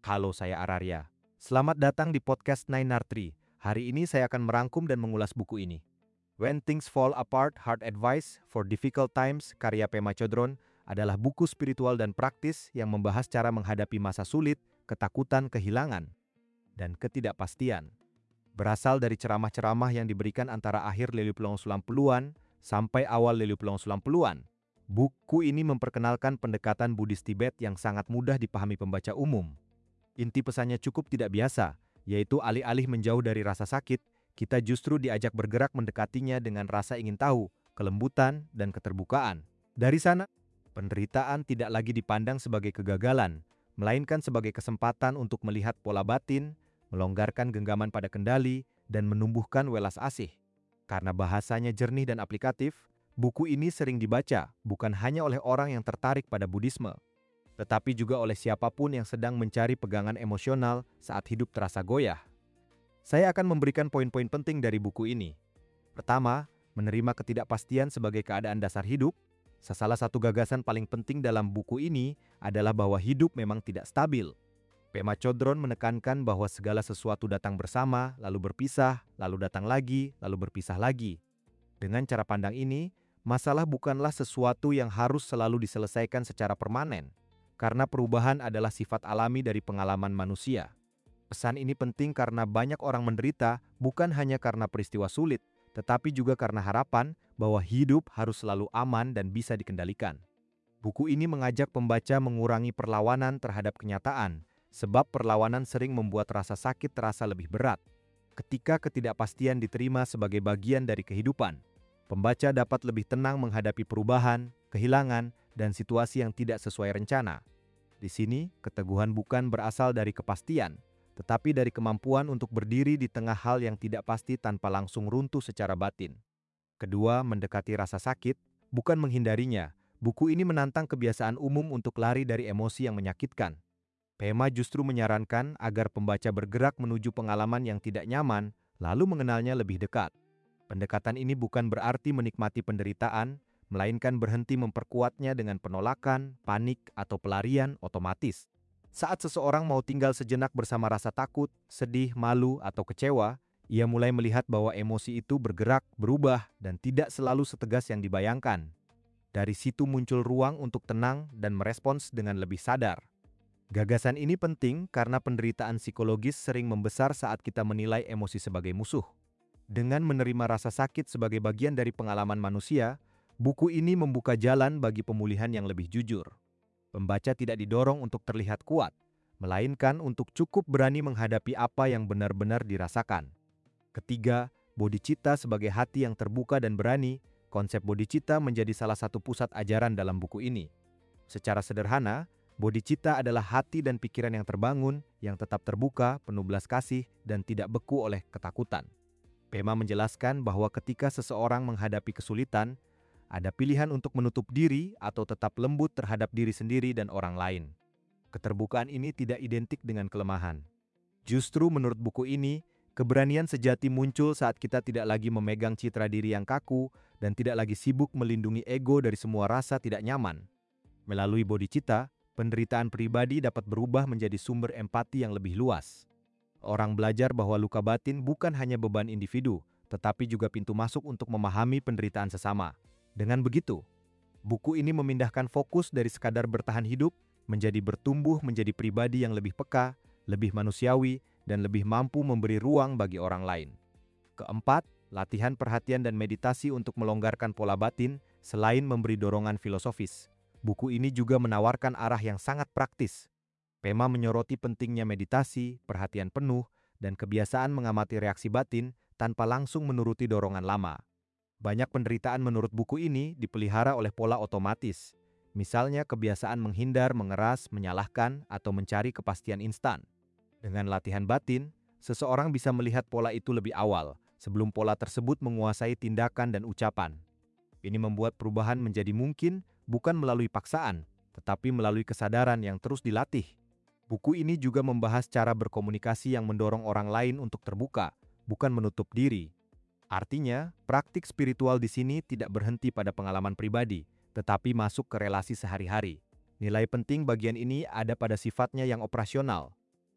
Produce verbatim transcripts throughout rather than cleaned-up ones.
Halo, saya Araria. Selamat datang di podcast Nine Tree. Hari ini saya akan merangkum dan mengulas buku ini. When Things Fall Apart, Hard Advice for Difficult Times, karya Pema Chodron, adalah buku spiritual dan praktis yang membahas cara menghadapi masa sulit, ketakutan, kehilangan, dan ketidakpastian. Berasal dari ceramah-ceramah yang diberikan antara akhir Lelupelong Sulam Puluhan sampai awal Lelupelong Sulam Puluhan. Buku ini memperkenalkan pendekatan Buddhis Tibet yang sangat mudah dipahami pembaca umum. Inti pesannya cukup tidak biasa, yaitu alih-alih menjauh dari rasa sakit, kita justru diajak bergerak mendekatinya dengan rasa ingin tahu, kelembutan, dan keterbukaan. Dari sana, penderitaan tidak lagi dipandang sebagai kegagalan, melainkan sebagai kesempatan untuk melihat pola batin, melonggarkan genggaman pada kendali, dan menumbuhkan welas asih. Karena bahasanya jernih dan aplikatif, buku ini sering dibaca bukan hanya oleh orang yang tertarik pada Buddhisme, tetapi juga oleh siapapun yang sedang mencari pegangan emosional saat hidup terasa goyah. Saya akan memberikan poin-poin penting dari buku ini. Pertama, menerima ketidakpastian sebagai keadaan dasar hidup. Salah satu gagasan paling penting dalam buku ini adalah bahwa hidup memang tidak stabil. Pema Chodron menekankan bahwa segala sesuatu datang bersama, lalu berpisah, lalu datang lagi, lalu berpisah lagi. Dengan cara pandang ini, masalah bukanlah sesuatu yang harus selalu diselesaikan secara permanen, karena perubahan adalah sifat alami dari pengalaman manusia. Pesan ini penting karena banyak orang menderita bukan hanya karena peristiwa sulit, tetapi juga karena harapan bahwa hidup harus selalu aman dan bisa dikendalikan. Buku ini mengajak pembaca mengurangi perlawanan terhadap kenyataan, sebab perlawanan sering membuat rasa sakit terasa lebih berat. Ketika ketidakpastian diterima sebagai bagian dari kehidupan, pembaca dapat lebih tenang menghadapi perubahan, kehilangan, dan situasi yang tidak sesuai rencana. Di sini, keteguhan bukan berasal dari kepastian, tetapi dari kemampuan untuk berdiri di tengah hal yang tidak pasti tanpa langsung runtuh secara batin. Kedua, mendekati rasa sakit, bukan menghindarinya. Buku ini menantang kebiasaan umum untuk lari dari emosi yang menyakitkan. Pema justru menyarankan agar pembaca bergerak menuju pengalaman yang tidak nyaman, lalu mengenalnya lebih dekat. Pendekatan ini bukan berarti menikmati penderitaan, melainkan berhenti memperkuatnya dengan penolakan, panik, atau pelarian otomatis. Saat seseorang mau tinggal sejenak bersama rasa takut, sedih, malu, atau kecewa, ia mulai melihat bahwa emosi itu bergerak, berubah, dan tidak selalu setegas yang dibayangkan. Dari situ muncul ruang untuk tenang dan merespons dengan lebih sadar. Gagasan ini penting karena penderitaan psikologis sering membesar saat kita menilai emosi sebagai musuh. Dengan menerima rasa sakit sebagai bagian dari pengalaman manusia, buku ini membuka jalan bagi pemulihan yang lebih jujur. Pembaca tidak didorong untuk terlihat kuat, melainkan untuk cukup berani menghadapi apa yang benar-benar dirasakan. Ketiga, bodhicitta sebagai hati yang terbuka dan berani. Konsep bodhicitta menjadi salah satu pusat ajaran dalam buku ini. Secara sederhana, bodhicitta adalah hati dan pikiran yang terbangun, yang tetap terbuka, penuh belas kasih, dan tidak beku oleh ketakutan. Pema menjelaskan bahwa ketika seseorang menghadapi kesulitan, ada pilihan untuk menutup diri atau tetap lembut terhadap diri sendiri dan orang lain. Keterbukaan ini tidak identik dengan kelemahan. Justru menurut buku ini, keberanian sejati muncul saat kita tidak lagi memegang citra diri yang kaku dan tidak lagi sibuk melindungi ego dari semua rasa tidak nyaman. Melalui bodhicitta, penderitaan pribadi dapat berubah menjadi sumber empati yang lebih luas. Orang belajar bahwa luka batin bukan hanya beban individu, tetapi juga pintu masuk untuk memahami penderitaan sesama. Dengan begitu, buku ini memindahkan fokus dari sekadar bertahan hidup menjadi bertumbuh menjadi pribadi yang lebih peka, lebih manusiawi, dan lebih mampu memberi ruang bagi orang lain. Keempat, latihan perhatian dan meditasi untuk melonggarkan pola batin selain memberi dorongan filosofis. Buku ini juga menawarkan arah yang sangat praktis. Pema menyoroti pentingnya meditasi, perhatian penuh, dan kebiasaan mengamati reaksi batin tanpa langsung menuruti dorongan lama. Banyak penderitaan menurut buku ini dipelihara oleh pola otomatis. Misalnya kebiasaan menghindar, mengeras, menyalahkan, atau mencari kepastian instan. Dengan latihan batin, seseorang bisa melihat pola itu lebih awal, sebelum pola tersebut menguasai tindakan dan ucapan. Ini membuat perubahan menjadi mungkin bukan melalui paksaan, tetapi melalui kesadaran yang terus dilatih. Buku ini juga membahas cara berkomunikasi yang mendorong orang lain untuk terbuka, bukan menutup diri. Artinya, praktik spiritual di sini tidak berhenti pada pengalaman pribadi, tetapi masuk ke relasi sehari-hari. Nilai penting bagian ini ada pada sifatnya yang operasional.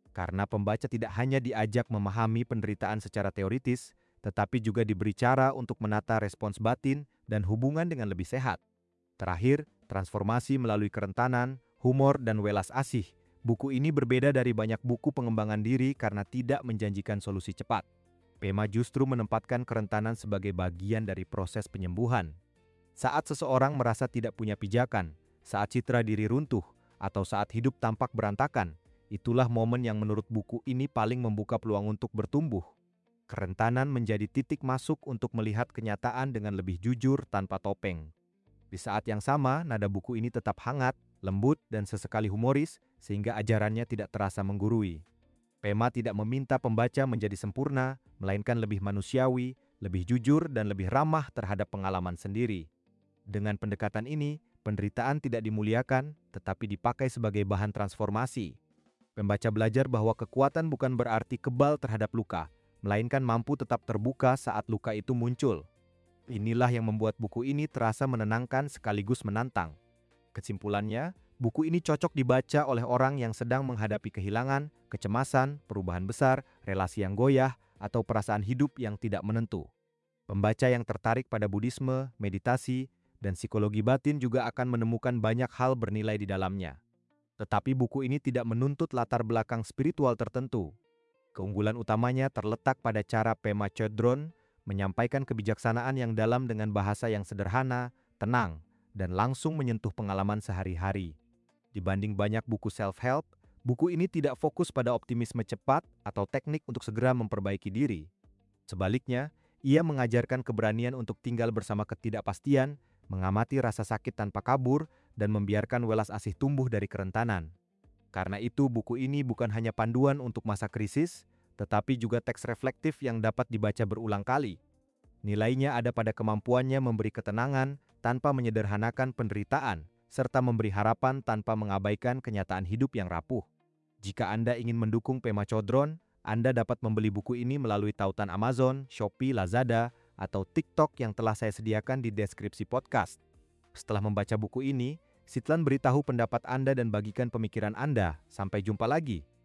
Karena pembaca tidak hanya diajak memahami penderitaan secara teoritis, tetapi juga diberi cara untuk menata respons batin dan hubungan dengan lebih sehat. Terakhir, transformasi melalui kerentanan, humor, dan welas asih. Buku ini berbeda dari banyak buku pengembangan diri karena tidak menjanjikan solusi cepat. Pema justru menempatkan kerentanan sebagai bagian dari proses penyembuhan. Saat seseorang merasa tidak punya pijakan, saat citra diri runtuh, atau saat hidup tampak berantakan, itulah momen yang menurut buku ini paling membuka peluang untuk bertumbuh. Kerentanan menjadi titik masuk untuk melihat kenyataan dengan lebih jujur tanpa topeng. Di saat yang sama, nada buku ini tetap hangat, lembut, dan sesekali humoris, sehingga ajarannya tidak terasa menggurui. Pema tidak meminta pembaca menjadi sempurna, melainkan lebih manusiawi, lebih jujur, dan lebih ramah terhadap pengalaman sendiri. Dengan pendekatan ini, penderitaan tidak dimuliakan, tetapi dipakai sebagai bahan transformasi. Pembaca belajar bahwa kekuatan bukan berarti kebal terhadap luka, melainkan mampu tetap terbuka saat luka itu muncul. Inilah yang membuat buku ini terasa menenangkan sekaligus menantang. Kesimpulannya, buku ini cocok dibaca oleh orang yang sedang menghadapi kehilangan, kecemasan, perubahan besar, relasi yang goyah, atau perasaan hidup yang tidak menentu. Pembaca yang tertarik pada Buddhisme, meditasi, dan psikologi batin juga akan menemukan banyak hal bernilai di dalamnya. Tetapi buku ini tidak menuntut latar belakang spiritual tertentu. Keunggulan utamanya terletak pada cara Pema Chodron menyampaikan kebijaksanaan yang dalam dengan bahasa yang sederhana, tenang, dan langsung menyentuh pengalaman sehari-hari. Dibanding banyak buku self-help, buku ini tidak fokus pada optimisme cepat atau teknik untuk segera memperbaiki diri. Sebaliknya, ia mengajarkan keberanian untuk tinggal bersama ketidakpastian, mengamati rasa sakit tanpa kabur, dan membiarkan welas asih tumbuh dari kerentanan. Karena itu, buku ini bukan hanya panduan untuk masa krisis, tetapi juga teks reflektif yang dapat dibaca berulang kali. Nilainya ada pada kemampuannya memberi ketenangan tanpa menyederhanakan penderitaan, serta memberi harapan tanpa mengabaikan kenyataan hidup yang rapuh. Jika Anda ingin mendukung Pema Chodron, Anda dapat membeli buku ini melalui tautan Amazon, Shopee, Lazada, atau TikTok yang telah saya sediakan di deskripsi podcast. Setelah membaca buku ini, Sitlan beritahu pendapat Anda dan bagikan pemikiran Anda. Sampai jumpa lagi.